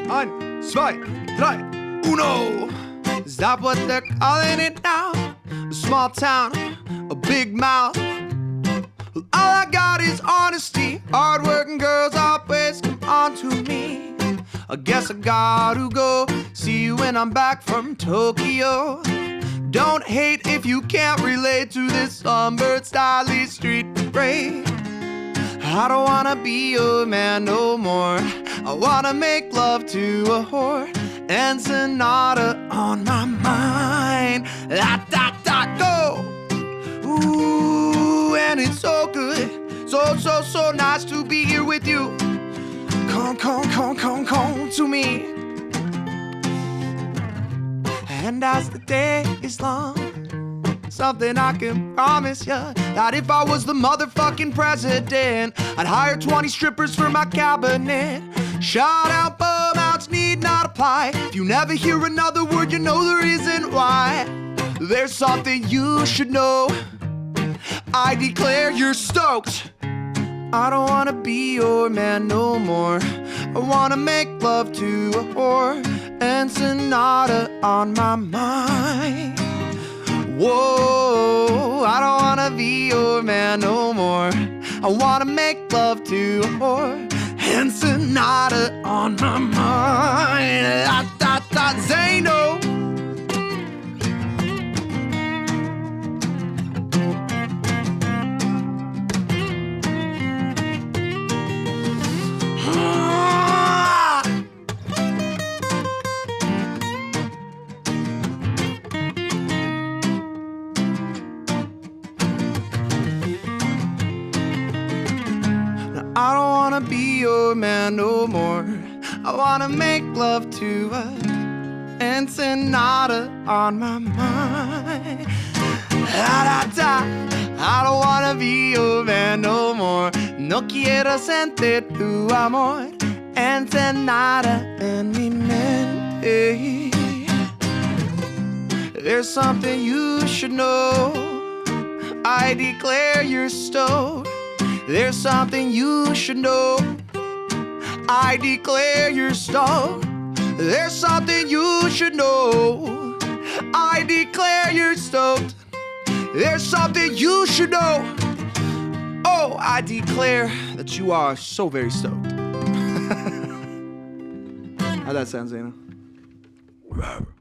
1, 2, 3, uno. Is that what they're calling it now? A small town, a big mouth. All I got is honesty. Hard-working girls always come on to me. I guess I gotta go. See you when I'm back from Tokyo. Don't hate if you can't relate to this Sunbird stylish street parade. I don't wanna be your man no more. I wanna make love to a whore and Sonata on my mind. Da da da go. Ooh, and it's so good, so nice to be here with you. Come to me. And as the day is long, something I can promise ya, that if I was the motherfucking president, I'd hire 20 strippers for my cabinet. Shout out, bum outs need not apply. If you never hear another word, you know the reason why. There's something you should know. I declare you're stoked. I don't wanna be your man no more. I wanna make love to a whore and Sonata on my mind. Whoa, I don't wanna be your man no more. I wanna make love to a whore and Sonata on my mind. Da da da, Zano. I don't wanna be your man no more. I wanna make love to her and Sonata on my mind. Da da da. I don't wanna be your man no more. No quiero sentir tu amor and Sonata en mi mente. There's something you should know. I declare you're stoked. There's something you should know. I declare you're stoked. There's something you should know. I declare you're stoked. There's something you should know. Oh, I declare that you are so very stoked. How'd that sound, Zena?